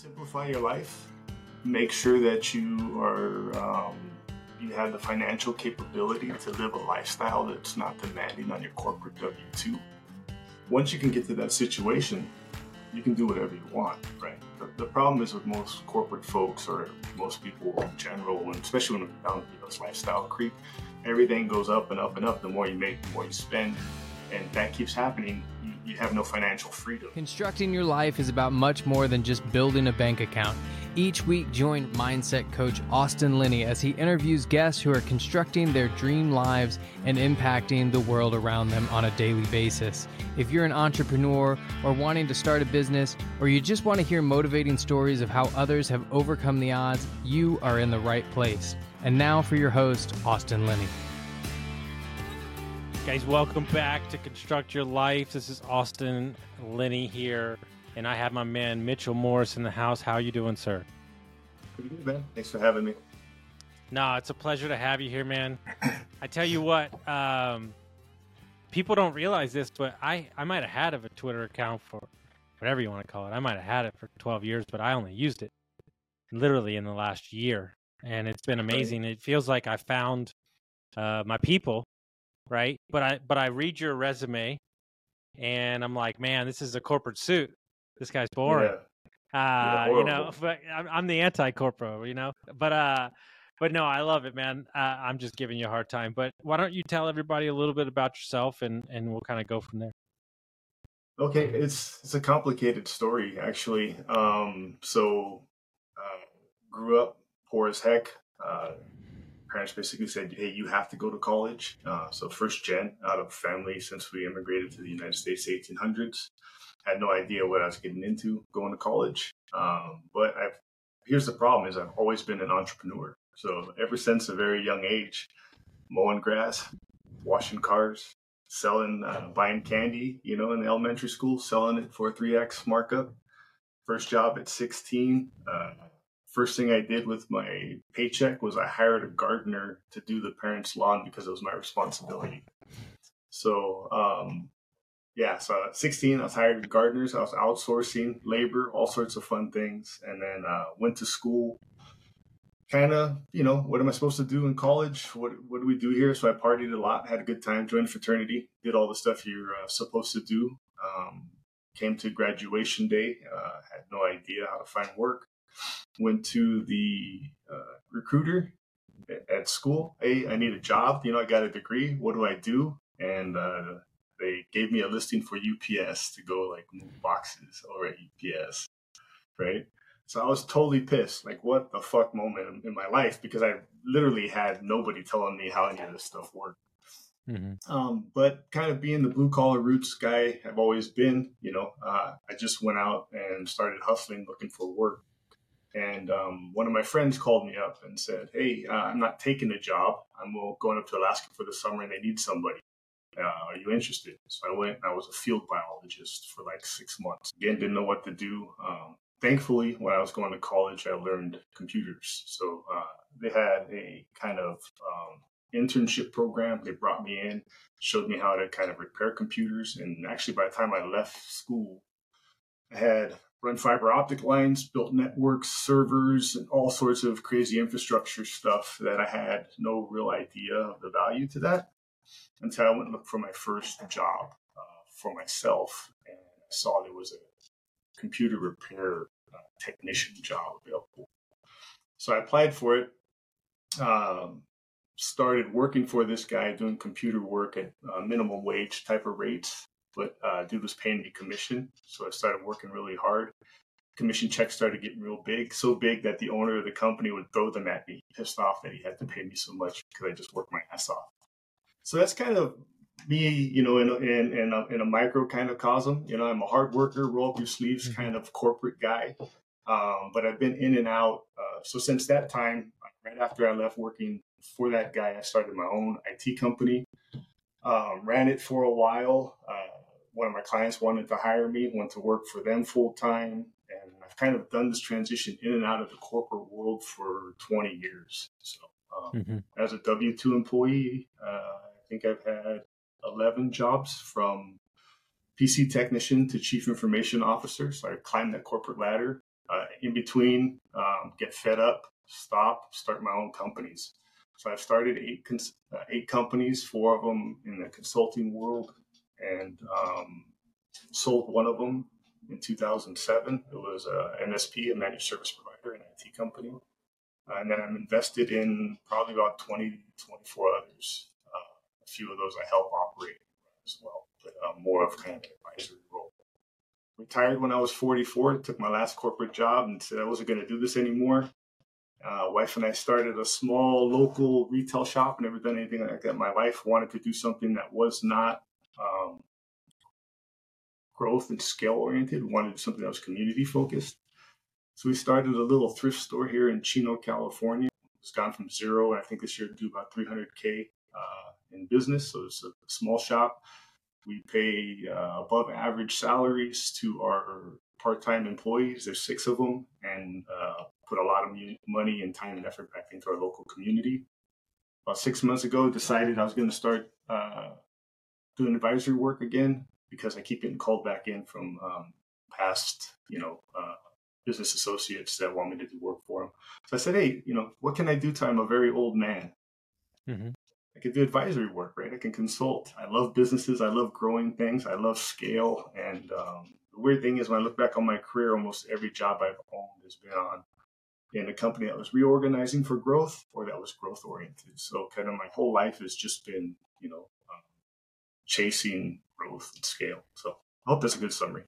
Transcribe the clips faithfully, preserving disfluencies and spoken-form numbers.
Simplify your life. Make sure that you are um, you have the financial capability to live a lifestyle that's not demanding on your corporate W two. Once you can get to that situation, you can do whatever you want, right? The, the problem is with most corporate folks or most people in general, and especially when we're down to this lifestyle creep, everything goes up and up and up. The more you make, the more you spend, and that keeps happening. You, you have no financial freedom. Constructing your life is about much more than just building a bank account. Each week, join mindset coach Austin Linney as he interviews guests who are constructing their dream lives and impacting the world around them on a daily basis. If you're an entrepreneur or wanting to start a business, or you just want to hear motivating stories of how others have overcome the odds, you are in the right place. And now for your host, Austin Linney. Guys, welcome back to Construct Your Life. This is Austin Linney here, and I have my man Mitchell Morris in the house. How are you doing, sir? Pretty good, man. Thanks for having me. No, it's a pleasure to have you here, man. I tell you what, um, people don't realize this, but I, I might have had a Twitter account for whatever you want to call it. I might have had it for twelve years, but I only used it literally in the last year, and it's been amazing. It feels like I found uh, my people. Right. But I but I read your resume and I'm like, man, this is a corporate suit. This guy's boring. Yeah. Uh, yeah, you know, but I'm, I'm the anti-corpo, you know, but uh, but no, I love it, man. Uh, I'm just giving you a hard time. But why don't you tell everybody a little bit about yourself and, and we'll kind of go from there. Okay. It's it's a complicated story, actually. Um, so uh, grew up poor as heck. Uh, Parents basically said, hey, you have to go to college. Uh, so first gen out of family since we immigrated to the United States eighteen hundreds. Had no idea what I was getting into going to college. Um, but I've, here's the problem is I've always been an entrepreneur. So ever since a very young age, mowing grass, washing cars, selling, uh, buying candy, you know, in the elementary school, selling it for a three X markup. First job at sixteen. Uh, First thing I did with my paycheck was I hired a gardener to do the parents' lawn because it was my responsibility. So, um, yeah, so at sixteen, I was hired gardeners. I was outsourcing labor, all sorts of fun things. And then uh, went to school. Kind of, you know, what am I supposed to do in college? What what do we do here? So I partied a lot, had a good time, joined a fraternity, did all the stuff you're uh, supposed to do. Um, came to graduation day, uh, had no idea how to find work. Went to the uh, recruiter at school. Hey, I need a job. You know, I got a degree. What do I do? And uh, they gave me a listing for U P S to go like move boxes over at U P S. Right. So I was totally pissed. Like, what the fuck moment in my life? Because I literally had nobody telling me how any of this stuff worked. Mm-hmm. Um, but kind of being the blue collar roots guy I've always been, you know, uh, I just went out and started hustling, looking for work. And um, one of my friends called me up and said, hey, uh, I'm not taking a job. I'm going up to Alaska for the summer and they need somebody. Uh, are you interested? So I went and I was a field biologist for like six months. Again, didn't know what to do. Um, thankfully, when I was going to college, I learned computers. So uh, they had a kind of um, internship program. They brought me in, showed me how to kind of repair computers. And actually, by the time I left school, I had run fiber optic lines, built networks, servers, and all sorts of crazy infrastructure stuff that I had no real idea of the value to that until I went and looked for my first job uh, for myself. And I saw there was a computer repair uh, technician job available. So I applied for it, um, started working for this guy doing computer work at uh, minimum wage type of rates. But uh, dude was paying me commission, so I started working really hard. Commission checks started getting real big, so big that the owner of the company would throw them at me, pissed off that he had to pay me so much because I just worked my ass off. So that's kind of me, you know, in a, in, in, a, in a micro kind of cosm. You know, I'm a hard worker, roll up your sleeves kind of corporate guy. Um, but I've been in and out. Uh, so since that time, right after I left working for that guy, I started my own I T company, um, ran it for a while. Uh, One of my clients wanted to hire me, went to work for them full time. And I've kind of done this transition in and out of the corporate world for twenty years. So um, mm-hmm. As a W two employee, uh, I think I've had eleven jobs from P C technician to chief information officer. So I climbed that corporate ladder Uh, in between, um, get fed up, stop, start my own companies. So I've started eight cons- uh, eight companies, four of them in the consulting world, and um, sold one of them in two thousand seven. It was a M S P, a managed service provider, an I T company. Uh, and then I'm invested in probably about twenty, twenty-four others. Uh, a few of those I help operate as well, but uh, more of kind of an advisory role. Retired when I was forty-four, took my last corporate job and said I wasn't going to do this anymore. Uh, wife and I started a small local retail shop. Never done anything like that. My wife wanted to do something that was not um, growth and scale oriented. We wanted to do something that was community focused. So we started a little thrift store here in Chino, California. It's gone from zero, and I think this year to do about three hundred K uh, in business. So it's a small shop. We pay uh, above average salaries to our part-time employees. There's six of them, and uh, put a lot of money and time and effort back into our local community. About six months ago, decided I was going to start uh, doing advisory work again because I keep getting called back in from um, past, you know, uh, business associates that want me to do work for them. So I said, hey, you know, what can I do till I'm a very old man? Mm-hmm. I can do advisory work, right? I can consult. I love businesses. I love growing things. I love scale. And um, the weird thing is when I look back on my career, almost every job I've owned has been on in a company that was reorganizing for growth or that was growth oriented. So kind of my whole life has just been, you know, um, chasing growth and scale. So I hope that's a good summary.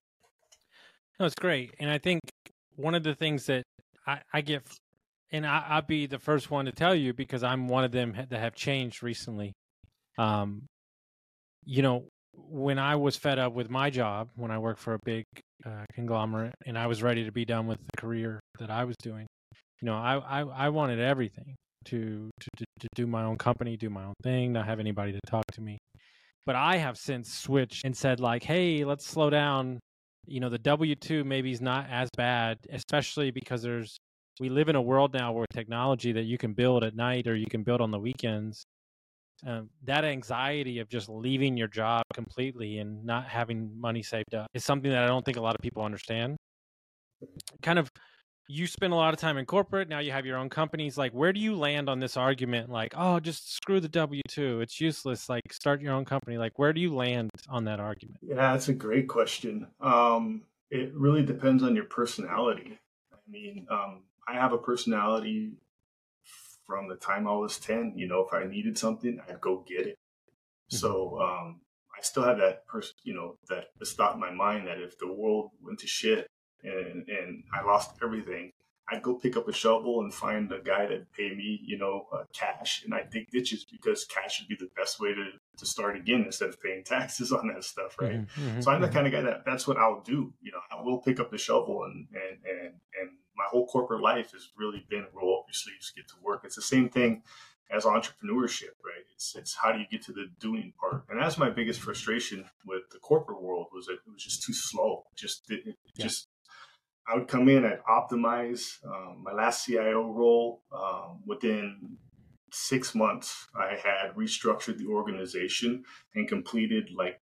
No, it's great. And I think one of the things that I, I get, and I, I'll be the first one to tell you because I'm one of them that have changed recently. Um, you know, when I was fed up with my job, when I worked for a big uh, conglomerate and I was ready to be done with the career that I was doing, you know, I, I, I wanted everything to, to, to do my own company, do my own thing, not have anybody to talk to me. But I have since switched and said like, hey, let's slow down. You know, the W two maybe is not as bad, especially because there's, we live in a world now where technology that you can build at night or you can build on the weekends. Um, that anxiety of just leaving your job completely and not having money saved up is something that I don't think a lot of people understand. Kind of, you spend a lot of time in corporate. Now you have your own companies. Like, where do you land on this argument? Like, oh, just screw the W two. It's useless. Like, start your own company. Like, where do you land on that argument? Yeah, that's a great question. Um, it really depends on your personality. I mean, um, I have a personality from the time I was ten. You know, if I needed something, I'd go get it. Mm-hmm. So um, I still have that person, you know, that this thought in my mind that if the world went to shit and, and I lost everything, I'd go pick up a shovel and find a guy that'd pay me, you know, uh, cash, and I'd dig ditches because cash would be the best way to, to start again instead of paying taxes on that stuff, right? Mm-hmm, mm-hmm, so I'm the kind of guy that that's what I'll do. You know, I will pick up the shovel, and and and and my whole corporate life has really been roll up your sleeves, get to work. It's the same thing as entrepreneurship, right? It's it's how do you get to the doing part? And that's my biggest frustration with the corporate world was that it was just too slow. Just it, it yeah. just I would come in, I'd optimize. Um, my last C I O role, um, within six months, I had restructured the organization and completed like,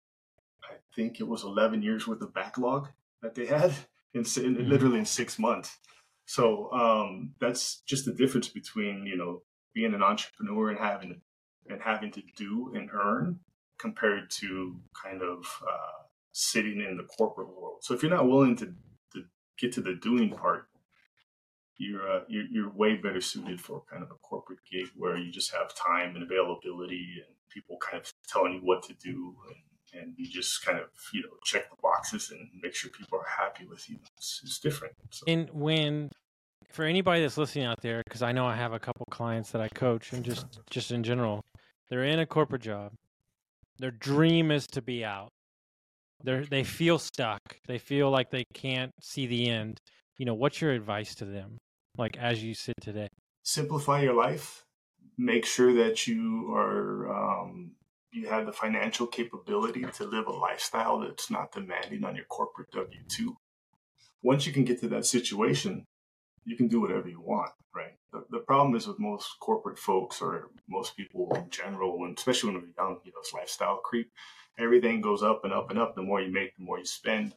I think it was eleven years worth of backlog that they had in, in mm-hmm. literally in six months. So um, that's just the difference between, you know, being an entrepreneur and having and having to do and earn compared to kind of uh, sitting in the corporate world. So if you're not willing to get to the doing part, you're, uh, you're you're way better suited for kind of a corporate gig where you just have time and availability and people kind of telling you what to do, and, and you just kind of, you know, check the boxes and make sure people are happy with you. It's, it's different. So. And when, for anybody that's listening out there, because I know I have a couple clients that I coach, and just just in general, they're in a corporate job. Their dream is to be out. They they feel stuck. They feel like they can't see the end. You know, what's your advice to them, like as you sit today? Simplify your life. Make sure that you are um, you have the financial capability to live a lifestyle that's not demanding on your corporate W two. Once you can get to that situation, you can do whatever you want, right? The, the problem is with most corporate folks or most people in general, when, especially when we're young, you know, it's lifestyle creep. Everything goes up and up and up. The more you make, the more you spend.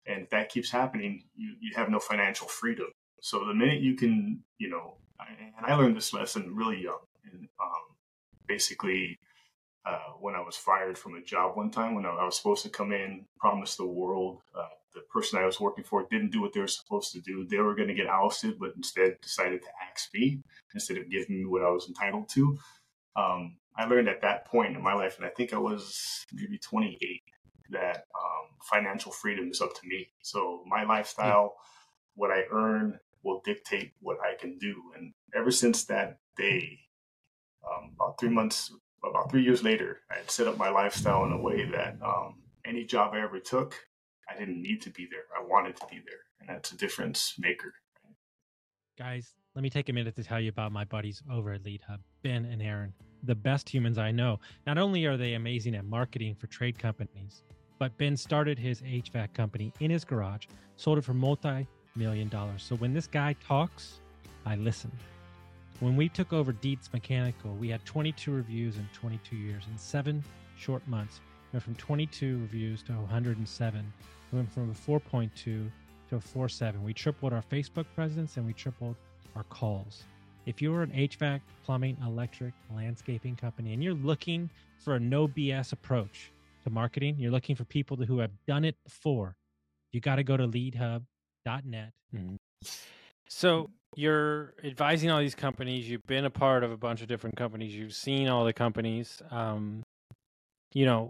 And if that keeps happening, you, you have no financial freedom. So the minute you can, you know, and I learned this lesson really young. And um, basically, uh, when I was fired from a job one time, when I, I was supposed to come in, promise the world, uh, the person I was working for didn't do what they were supposed to do. They were going to get ousted, but instead decided to axe me instead of giving me what I was entitled to. Um, I learned at that point in my life, and I think I was maybe twenty-eight, that um, financial freedom is up to me. So my lifestyle, what I earn, will dictate what I can do. And ever since that day, um, about three months, about three years later, I had set up my lifestyle in a way that um, any job I ever took, I didn't need to be there. I wanted to be there. And that's a difference maker. Guys, let me take a minute to tell you about my buddies over at Lead Hub, Ben and Aaron, the best humans I know. Not only are they amazing at marketing for trade companies, but Ben started his H V A C company in his garage, sold it for multi-million dollars. So when this guy talks, I listen. When we took over Dietz Mechanical, we had twenty-two reviews in twenty-two years. In seven short months, we went from twenty-two reviews to one hundred seven. We went from a four point two to a four point seven. We tripled our Facebook presence and we tripled our calls. If you're an H V A C, plumbing, electric, landscaping company, and you're looking for a no B S approach to marketing, you're looking for people who have done it before, you got to go to lead hub dot net. Mm-hmm. So you're advising all these companies. You've been a part of a bunch of different companies. You've seen all the companies. Um, you know,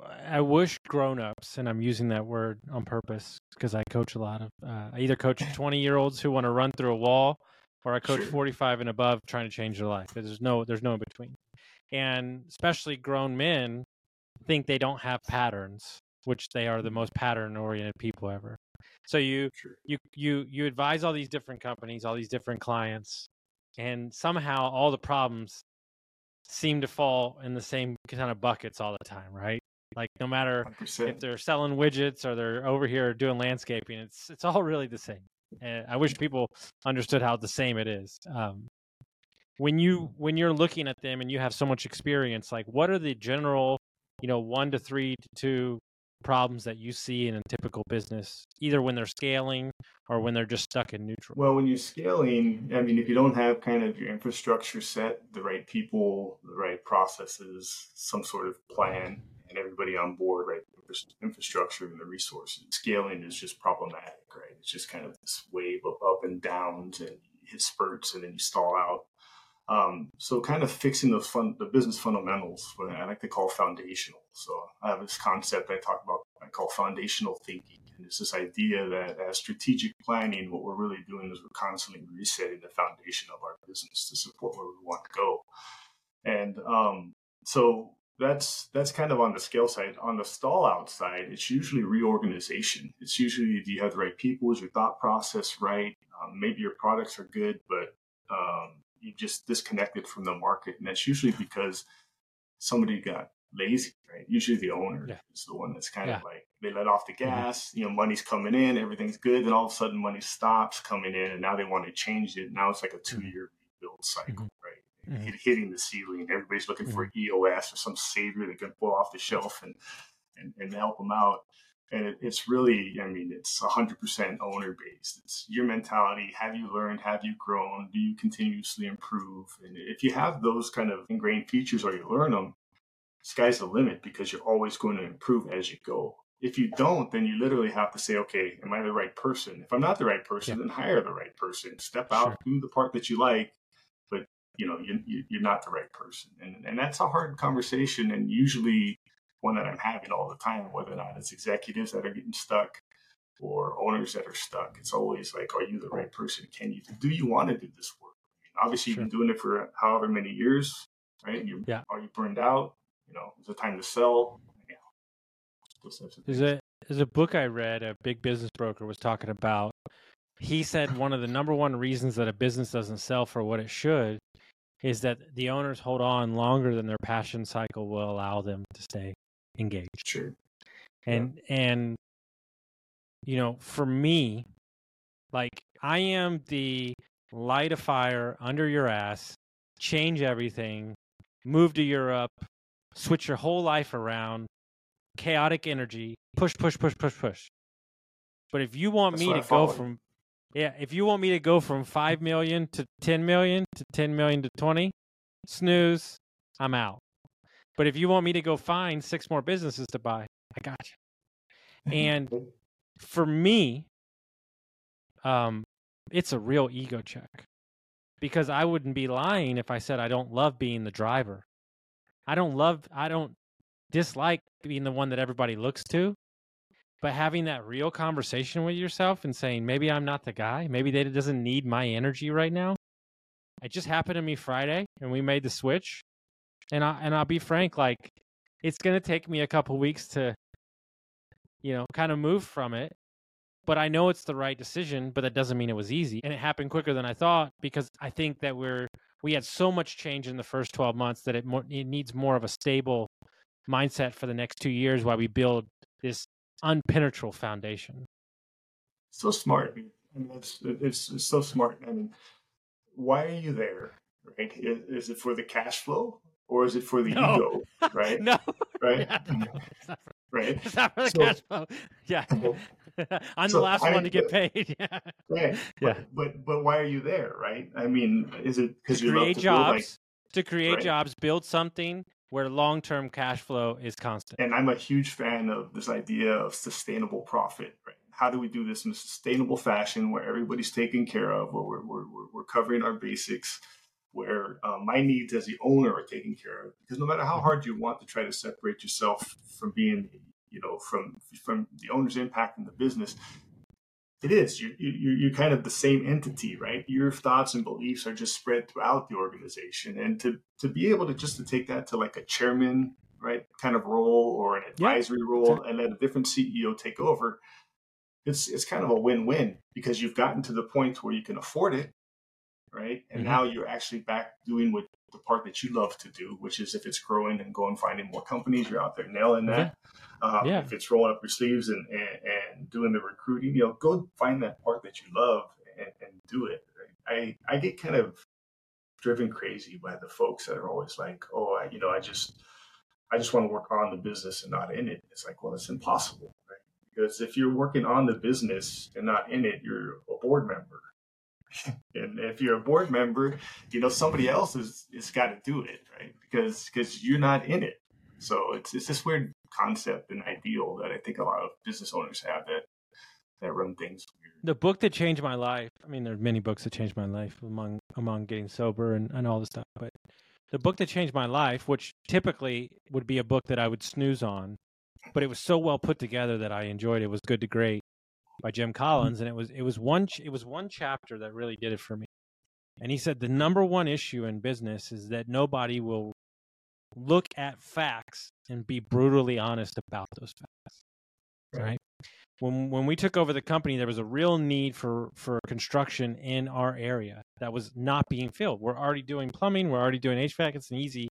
I wish grown-ups, and I'm using that word on purpose because I coach a lot of, uh, I either coach twenty-year-olds who want to run through a wall, or I coach sure. forty-five and above trying to change their life. There's no, there's no in between. And especially grown men think they don't have patterns, which they are the most pattern-oriented people ever. So you, sure. you, you, you advise all these different companies, all these different clients, and somehow all the problems seem to fall in the same kind of buckets all the time, right? Like no matter one hundred percent if they're selling widgets or they're over here doing landscaping, it's it's all really the same. And I wish people understood how the same it is. Um, when you when you're looking at them and you have so much experience, like what are the general, you know, one to three to two problems that you see in a typical business, either when they're scaling or when they're just stuck in neutral? Well, when you're scaling, I mean, if you don't have kind of your infrastructure set, the right people, the right processes, some sort of plan, and everybody on board, right? Infrastructure and the resources. Scaling is just problematic, right? It's just kind of this wave of up and downs, and you hit spurts and then you stall out. Um, so kind of fixing those fun, the business fundamentals, what I like to call foundational. So I have this concept I talk about, I call foundational thinking. And it's this idea that as strategic planning, what we're really doing is we're constantly resetting the foundation of our business to support where we want to go. And um, so that's that's kind of on the scale side. On the stall out side, it's usually reorganization. It's usually, do you have the right people? Is your thought process right? Um, maybe your products are good, but um, you just disconnected from the market. And that's usually because somebody got lazy, right? Usually the owner yeah. is the one that's kind yeah. of like, they let off the gas, mm-hmm. you know, money's coming in, everything's good. Then all of a sudden money stops coming in and now they want to change it. Now it's like a two-year rebuild cycle, mm-hmm. right? Mm-hmm. Hitting the ceiling. Everybody's looking mm-hmm. for E O S or some savior that can pull off the shelf and, and, and help them out. And it, it's really, I mean, it's one hundred percent owner based. It's your mentality. Have you learned? Have you grown? Do you continuously improve? And if you have those kind of ingrained features or you learn them, sky's the limit because you're always going to improve as you go. If you don't, then you literally have to say, okay, am I the right person? If I'm not the right person, yeah. then hire the right person. Step out, sure. do the part that you like, but you know, you, you, you're not the right person. And, and that's a hard conversation. And usually one that I'm having all the time, whether or not it's executives that are getting stuck or owners that are stuck. It's always like, are you the right person? Can you, do you want to do this work? I mean, obviously sure. you've been doing it for however many years, right? You, yeah. Are you burned out? You know, is it time to sell? Yeah. There's a, there's a book I read, a big business broker was talking about. He said one of the number one reasons that a business doesn't sell for what it should is that the owners hold on longer than their passion cycle will allow them to stay engaged. Sure. And, yeah. and, you know, for me, like I am the light a fire under your ass, change everything, move to Europe, switch your whole life around, chaotic energy, push, push, push, push, push. But if you want That's me what to I go followed. from, yeah, if you want me to go from five million to ten million to ten million to twenty, snooze, I'm out. But if you want me to go find six more businesses to buy, I got you. And for me, um, it's a real ego check, because I wouldn't be lying if I said I don't love being the driver. I don't love, I don't dislike being the one that everybody looks to. But having that real conversation with yourself and saying, maybe I'm not the guy, maybe that doesn't need my energy right now. It just happened to me Friday, and we made the switch. And I and I'll be frank, like, it's gonna take me a couple weeks to, you know, kind of move from it. But I know it's the right decision, but that doesn't mean it was easy. And it happened quicker than I thought, because I think that we're we had so much change in the first twelve months that it more, it needs more of a stable mindset for the next two years while we build this unpenetrable foundation. So smart. I mean, it's, it's, it's so smart. I mean, why are you there? Right? Is, is it for the cash flow, or is it for the No. ego? Right? No. Right? Yeah, no. It's not for, Right? it's not for the So- cash flow. Yeah. I'm So, the last I one mean, to get paid. Yeah. Right. Yeah. But, but but why are you there? Right? I mean, is it because To you love create to jobs, build, like? to create Right. jobs, build something where long-term cash flow is constant. And I'm a huge fan of this idea of sustainable profit. Right? How do we do this in a sustainable fashion where everybody's taken care of, where we're we're we're, we're covering our basics, where uh, my needs as the owner are taken care of? Because no matter how hard you want to try to separate yourself from being, you know, from from the owner's impact in the business, it is you you you're kind of the same entity, right? Your thoughts and beliefs are just spread throughout the organization, and to to be able to just to take that to like a chairman, right, kind of role, or an advisory yeah, role, exactly. and let a different C E O take over, it's it's kind of a win-win, because you've gotten to the point where you can afford it, right? And mm-hmm. now you're actually back doing what the part that you love to do, which is, if it's growing and going finding more companies, you're out there nailing that. Yeah. Um, yeah. If it's rolling up your sleeves and, and, and doing the recruiting, you know, go find that part that you love and, and do it. Right? I, I get kind of driven crazy by the folks that are always like, oh, I, you know, I just, I just want to work on the business and not in it. It's like, well, it's impossible, right? Because if you're working on the business and not in it, you're a board member. And if you're a board member, you know, somebody else is, is got to do it, right? Because, because you're not in it. So it's it's this weird concept and ideal that I think a lot of business owners have that that run things weird. The book that changed my life, I mean, there are many books that changed my life among among getting sober and, and all this stuff, but the book that changed my life, which typically would be a book that I would snooze on, but it was so well put together that I enjoyed it, was Good to Great by Jim Collins, and it was it was one it was one chapter that really did it for me. And he said the number one issue in business is that nobody will look at facts and be brutally honest about those facts. Right. right? When when we took over the company, there was a real need for, for construction in our area that was not being filled. We're already doing plumbing. We're already doing H V A C. It's an easy.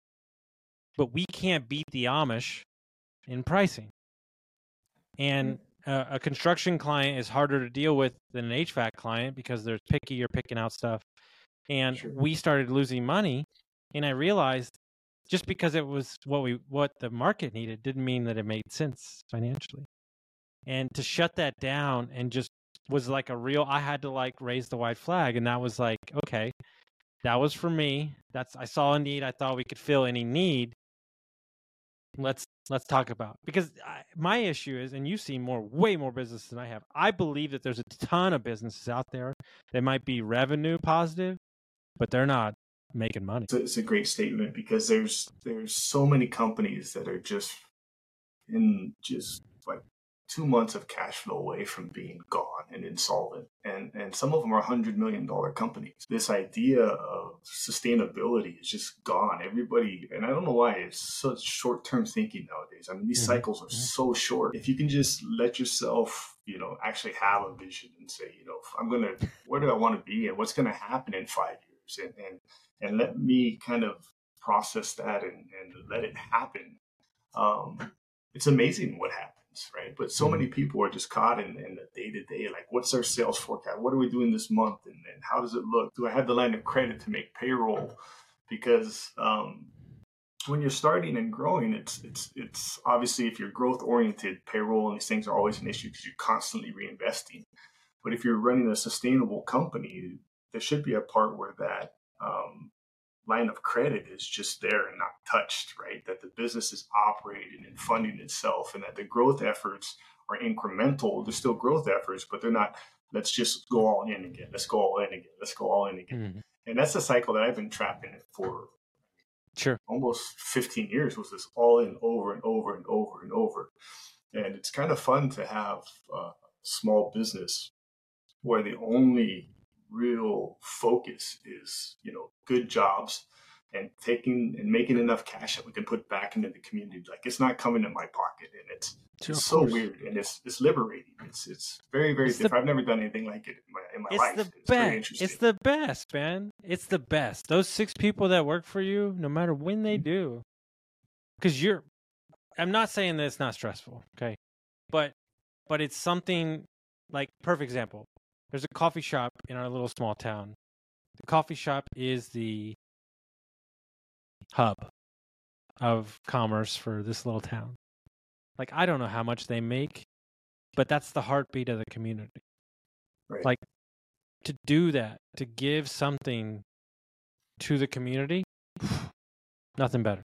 But we can't beat the Amish in pricing. And uh, a construction client is harder to deal with than an H V A C client because they're picky. You're picking out stuff. And sure. we started losing money. And I realized, just because it was what we what the market needed didn't mean that it made sense financially. And to shut that down and just was like a real, I had to like raise the white flag. And that was like, okay, that was for me. That's, I saw a need. I thought we could fill any need. Let's, let's talk about it. Because I, my issue is, and you see more, way more business than I have. I believe that there's a ton of businesses out there that might be revenue positive, but they're not making money. It's a, it's a great statement, because there's there's so many companies that are just in just like two months of cash flow away from being gone and insolvent, and and some of them are hundred million dollar companies. This idea of sustainability is just gone. Everybody, and I don't know why it's such short term thinking nowadays. I mean, these mm-hmm. cycles are mm-hmm. so short. If you can just let yourself, you know, actually have a vision and say, you know, I'm gonna, where do I want to be, and what's going to happen in five years, and and and let me kind of process that and, and let it happen. Um, it's amazing what happens, right? But so many people are just caught in, in the day-to-day, like, what's our sales forecast? What are we doing this month? And, and how does it look? Do I have the line of credit to make payroll? Because um, when you're starting and growing, it's it's it's obviously if you're growth oriented, payroll and these things are always an issue because you're constantly reinvesting. But if you're running a sustainable company, there should be a part where that um, line of credit is just there and not touched, right? That the business is operating and funding itself, and that the growth efforts are incremental. There's still growth efforts, but they're not, let's just go all in again. Let's go all in again. Let's go all in again. Mm-hmm. And that's a cycle that I've been trapped in it for sure almost fifteen years, was this all in over and over and over and over. And it's kind of fun to have a small business where the only real focus is, you know, good jobs and taking and making enough cash that we can put back into the community. Like, it's not coming in my pocket, and it's, sure, it's so weird, and it's it's liberating. It's it's very very it's different. The, I've never done anything like it in my, in my it's life. The it's best. very interesting. It's the best, man. It's the best. Those six people that work for you, no matter when they do, because you're. I'm not saying that it's not stressful, okay, but but it's something like, perfect example. There's a coffee shop in our little small town. The coffee shop is the hub of commerce for this little town. Like, I don't know how much they make, but that's the heartbeat of the community. Right. Like, to do that, to give something to the community, nothing better.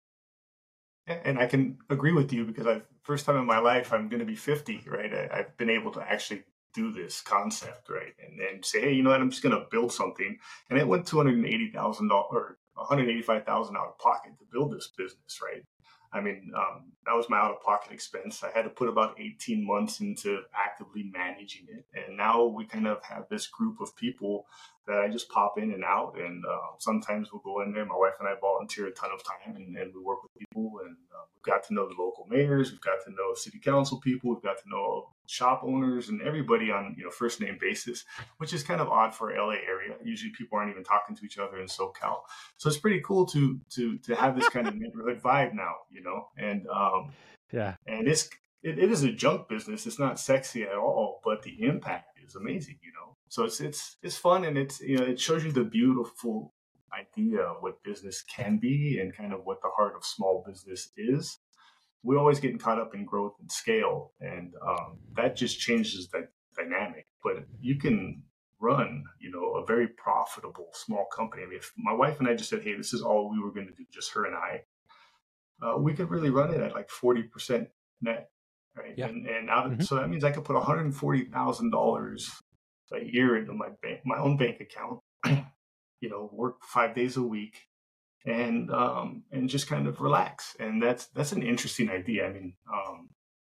And I can agree with you, because I first time in my life, I'm going to be fifty, right? I, I've been able to actually do this concept, right? And then say, hey, you know what, I'm just going to build something. And it went two hundred eighty thousand dollars or one hundred eighty-five thousand dollars out of pocket to build this business, right? I mean, um, that was my out-of-pocket expense. I had to put about eighteen months into actively managing it. And now we kind of have this group of people that I just pop in and out. And uh, sometimes we'll go in there. My wife and I volunteer a ton of time, and, and we work with people. And uh, we've got to know the local mayors. We've got to know city council people. We've got to know shop owners and everybody on, you know, first name basis, which is kind of odd for L A area. Usually people aren't even talking to each other in SoCal. So it's pretty cool to to to have this kind of neighborhood vibe now, you know. And um, yeah, and it's it, it is a junk business. It's not sexy at all, but the impact is amazing, you know. So it's it's it's fun, and it's, you know, it shows you the beautiful idea of what business can be and kind of what the heart of small business is. We're always getting caught up in growth and scale, and um, that just changes that dynamic. But you can run, you know, a very profitable small company. I mean, if my wife and I just said, hey, this is all we were going to do, just her and I, uh, we could really run it at like forty percent net, right? Yeah. And, and out of, mm-hmm. so that means I could put one hundred forty thousand dollars a year into my bank, my own bank account, you know, work five days a week, and um, and just kind of relax. And that's that's an interesting idea. I mean, um,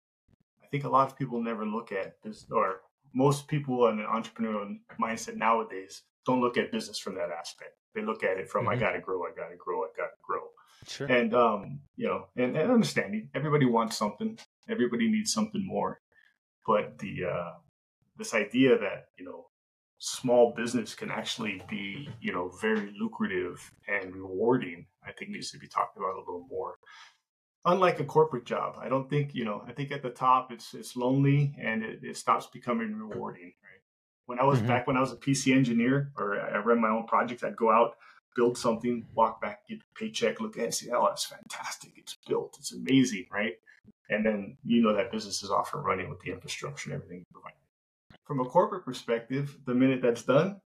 I think a lot of people never look at this, or most people in an entrepreneurial mindset nowadays don't look at business from that aspect. They look at it from, mm-hmm. I got to grow, I got to grow, I got to grow. Sure. And, um, you know, and, and understanding everybody wants something, everybody needs something more. But the uh, this idea that, you know, small business can actually be, you know, very lucrative and rewarding, I think needs to be talked about a little more. Unlike a corporate job, I don't think, you know, I think at the top it's it's lonely, and it, it stops becoming rewarding, right? When I was mm-hmm. back when I was a P C engineer, or I ran my own project, I'd go out, build something, walk back, get a paycheck, look at it and say, oh, that's fantastic. It's built. It's amazing, right? And then, you know, that business is off and running with the infrastructure and everything you provide. From a corporate perspective, the minute that's done,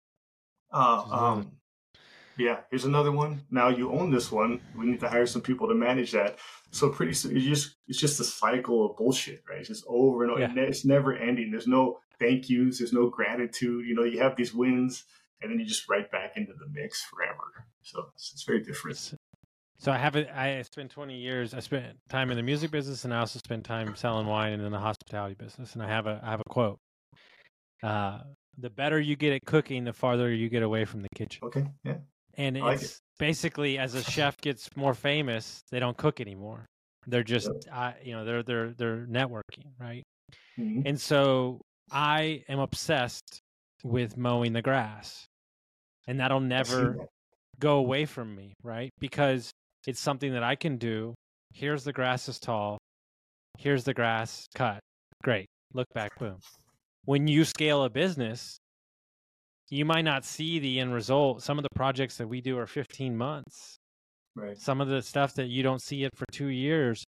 uh, um, yeah, here's another one. Now you own this one. We need to hire some people to manage that. So pretty soon, it's just it's just a cycle of bullshit, right? It's just over and over. Yeah. It's never ending. There's no thank yous. There's no gratitude. You know, you have these wins, and then you just right back into the mix forever. So it's, it's very different. So I have it. I spent twenty years. I spent time in the music business, and I also spent time selling wine and in the hospitality business. And I have a I have a quote. Uh, the better you get at cooking, the farther you get away from the kitchen. Okay. Yeah. And I like it's it. Basically, as a chef gets more famous, they don't cook anymore. They're just, yep. uh, you know, they're they're they're networking, right? Mm-hmm. And so I am obsessed with mowing the grass, and that'll never that. go away from me, right? Because it's something that I can do. Here's the grass is tall. Here's the grass cut. Great. Look back, boom. When you scale a business, you might not see the end result. Some of the projects that we do are fifteen months. Right. Some of the stuff that you don't see it for two years.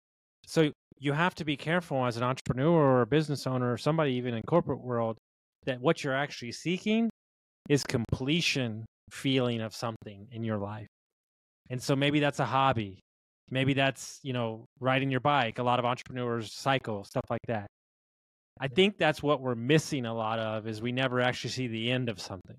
So you have to be careful as an entrepreneur or a business owner or somebody even in corporate world that what you're actually seeking is completion feeling of something in your life. And so maybe that's a hobby. Maybe that's, you know, riding your bike. A lot of entrepreneurs cycle, stuff like that. I think that's what we're missing a lot of is we never actually see the end of something.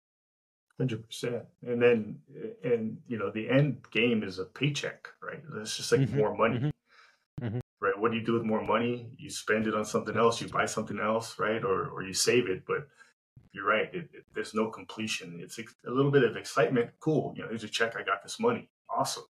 one hundred percent. And then, and you know, the end game is a paycheck, right? It's just like Mhm, more money, mhm, mhm. right? What do you do with more money? You spend it on something else, you buy something else, right? Or, or you save it. But you're right. It, it, there's no completion. It's ex- a little bit of excitement. Cool. You know, here's a check. I got this money. Awesome.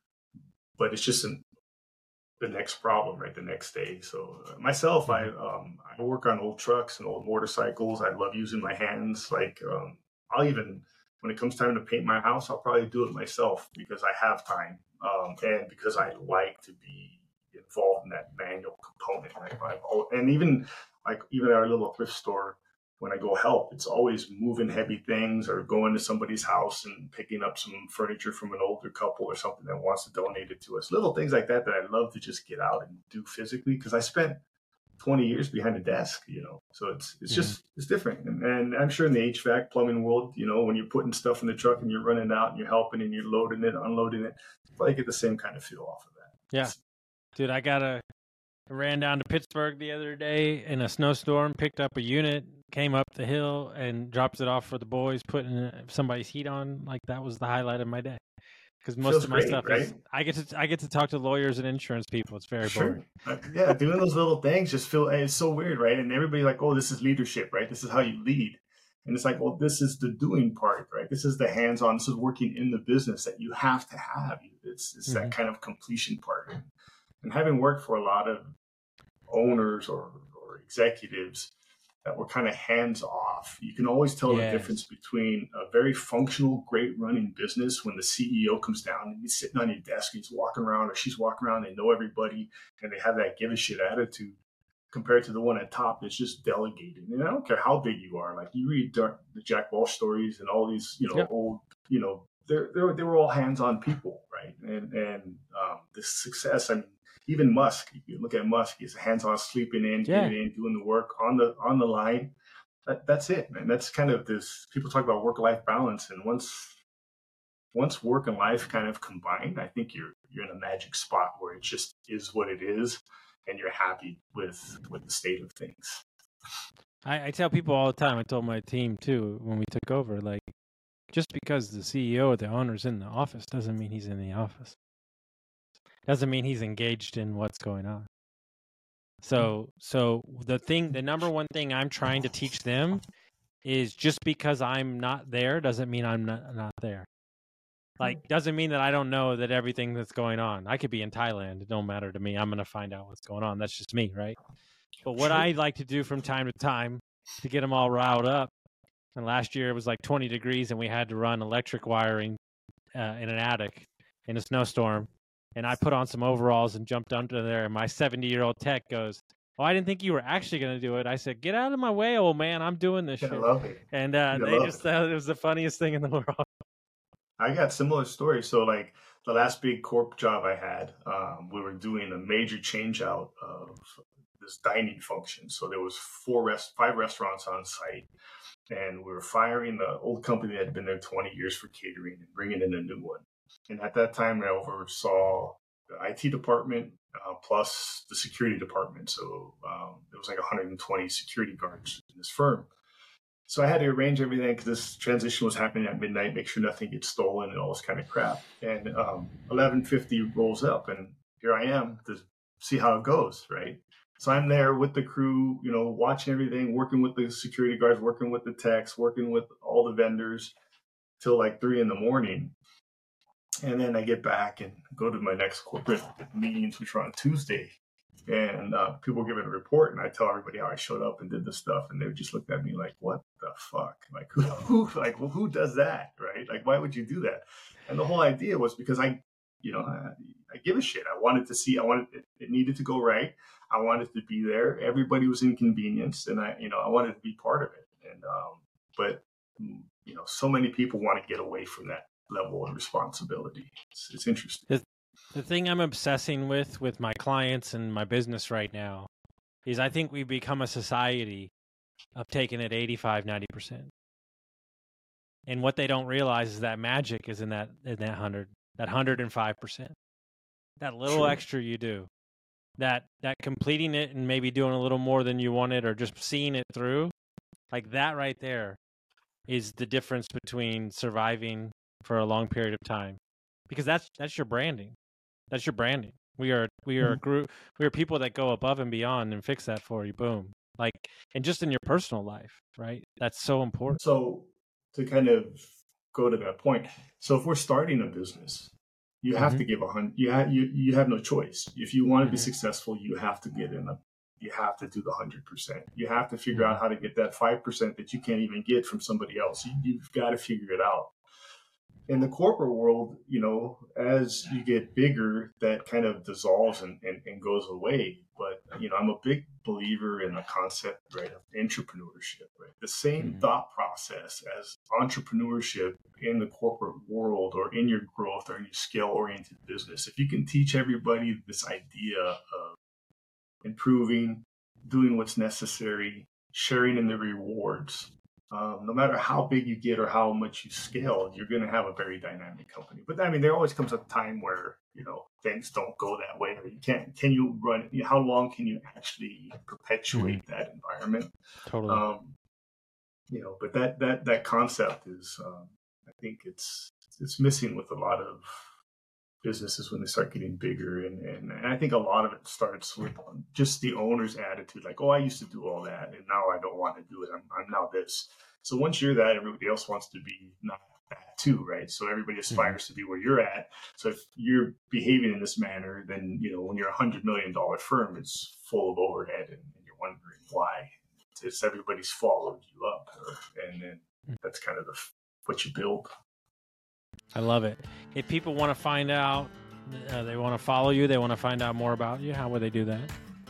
But it's just an, the next problem, right? The next day. So uh, myself, I um, I work on old trucks and old motorcycles. I love using my hands. Like um, I'll even when it comes time to paint my house, I'll probably do it myself because I have time um, and because I like to be involved in that manual component. Right? I've, al- and even like even our little thrift store. When I go help, it's always moving heavy things or going to somebody's house and picking up some furniture from an older couple or something that wants to donate it to us. Little things like that that I love to just get out and do physically because I spent twenty years behind a desk, you know. So it's it's Mhm. just it's different. And, and I'm sure in the H V A C plumbing world, you know, when you're putting stuff in the truck and you're running out and you're helping and you're loading it, unloading it, you probably get the same kind of feel off of that. Yeah. Dude, I got a I ran down to Pittsburgh the other day in a snowstorm, picked up a unit, came up the hill and dropped it off for the boys, putting somebody's heat on. Like that was the highlight of my day. Because most Feels of my great, stuff right? is I get to I get to talk to lawyers and insurance people. It's very Sure. boring. Uh, yeah, doing those little things just feel it's so weird, right? And everybody like, oh, this is leadership, right? This is how you lead. And it's like, well, this is the doing part, right? This is the hands-on. This is working in the business that you have to have. It's it's Mhm. that kind of completion part. And having worked for a lot of owners or, or executives that were kind of hands off, you can always tell the Yes. difference between a very functional, great running business when the C E O comes down and he's sitting on your desk, he's walking around or she's walking around, they know everybody and they have that give a shit attitude compared to the one at top that's just delegated. And I don't care how big you are. Like you read the Jack Welch stories and all these, you know, Yep. old, you know, they're, they're, they were all hands-on people, right? And, and um, the success, I mean, even Musk, you look at Musk, he's hands-on sleeping in, Yeah. getting in, doing the work on the on the line. That, that's it, man. That's kind of this, people talk about work-life balance. And once once work and life kind of combined, I think you're you're in a magic spot where it just is what it is and you're happy with with the state of things. I, I tell people all the time, I told my team too when we took over, like just because the C E O or the owner's in the office doesn't mean he's in the office. Doesn't mean he's engaged in what's going on. So so the thing the number one thing I'm trying to teach them is just because I'm not there doesn't mean I'm not, not there. Like doesn't mean that I don't know that everything that's going on. I could be in Thailand. It don't matter to me. I'm going to find out what's going on. That's just me, right? But what Sure. I like to do from time to time to get them all riled up, and last year it was like twenty degrees and we had to run electric wiring uh, in an attic in a snowstorm. And I put on some overalls and jumped under there. And my seventy-year-old tech goes, "Oh, I didn't think you were actually going to do it." I said, "Get out of my way, old man. I'm doing this I shit." love it. And uh, I they love just it. thought it was the funniest thing in the world. I got similar stories. So like the last big corp job I had, um, we were doing a major change out of this dining function. So there was four rest, five restaurants on site, and we were firing the old company that had been there twenty years for catering and bringing in a new one. And at that time, I oversaw the I T department uh, plus the security department. So um, there was like one hundred twenty security guards in this firm. So I had to arrange everything because this transition was happening at midnight, make sure nothing gets stolen and all this kind of crap. And um, eleven fifty rolls up, and here I am to see how it goes, right? So I'm there with the crew, you know, watching everything, working with the security guards, working with the techs, working with all the vendors till like three in the morning. And then I get back and go to my next corporate meetings, which are on Tuesday. And uh, people give it a report, and I tell everybody how I showed up and did the stuff, and they just looked at me like, "What the fuck? Like who? who like well, who does that? Right? Like why would you do that?" And the whole idea was because I, you know, I, I give a shit. I wanted to see. I wanted it, it needed to go right. I wanted to be there. Everybody was inconvenienced, and I, you know, I wanted to be part of it. And um, but you know, so many people want to get away from that level of responsibility. It's, it's interesting. The, the thing I'm obsessing with with my clients and my business right now is I think we've become a society of taking it eighty-five, ninety percent. And what they don't realize is that magic is in that in that hundred, that one hundred five percent. That little Sure. extra you do. That that completing it and maybe doing a little more than you wanted or just seeing it through. Like that right there is the difference between surviving for a long period of time. Because that's that's your branding. That's your branding. We are we are a group we are people that go above and beyond and fix that for you. Boom. Like, and just in your personal life, right? That's so important. So to kind of go to that point, so if we're starting a business, you have Mhm. to give a hundred. You have you you have no choice. If you want to be Mhm. successful, you have to get in a. You have to do the hundred percent. You have to figure Mhm. out how to get that five percent that you can't even get from somebody else. You, you've got to figure it out. In the corporate world, you know, as you get bigger, that kind of dissolves and, and, and goes away. But, you know, I'm a big believer in the concept, right, of entrepreneurship, right? The same Mhm. thought process as entrepreneurship in the corporate world or in your growth or in your scale-oriented business. If you can teach everybody this idea of improving, doing what's necessary, sharing in the rewards, um, no matter how big you get or how much you scale, you're going to have a very dynamic company. But I mean, there always comes a time where, you know, things don't go that way, or you can't. Can you run? You know, how long can you actually perpetuate that environment? Totally. Um, you know, but that that that concept is, um, I think it's it's missing with a lot of businesses when they start getting bigger, and, and and I think a lot of it starts with just the owner's attitude, like, oh, I used to do all that and now I don't want to do it. I'm I'm now this. So once you're that, everybody else wants to be not that too, right? So everybody aspires to be where you're at. So if you're behaving in this manner, then you know when you're a hundred million dollar firm, it's full of overhead, and, and you're wondering why. It's, it's everybody's followed you up, or, and then that's kind of the, what you build. I love it. If people want to find out, uh, they want to follow you, they want to find out more about you, how would they do that?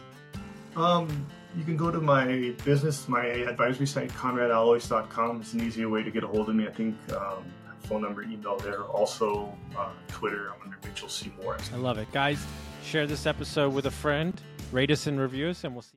Um, you can go to my business, my advisory site, conrad alloys dot com. It's an easier way to get a hold of me. I think um, phone number, email there. Also, uh, Twitter, I'm under Mitchell C. Morris. I love it. Guys, share this episode with a friend, rate us and review us, and we'll see you.